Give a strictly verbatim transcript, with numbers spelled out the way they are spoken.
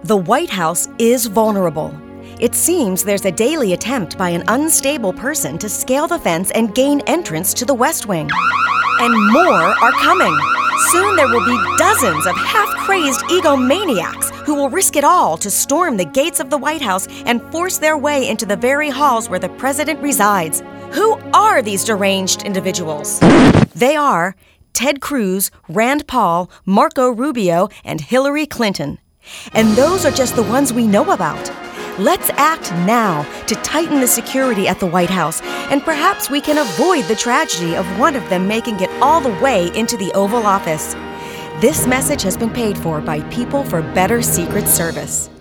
The White House is vulnerable. It seems there's a daily attempt by an unstable person to scale the fence and gain entrance to the West Wing. And more are coming. Soon there will be dozens of half-crazed egomaniacs who will risk it all to storm the gates of the White House and force their way into the very halls where the president resides. Who are these deranged individuals? They are Ted Cruz, Rand Paul, Marco Rubio, and Hillary Clinton. And those are just the ones we know about. Let's act now to tighten the security at the White House, and perhaps we can avoid the tragedy of one of them making it all the way into the Oval Office. This message has been paid for by People for Better Secret Service.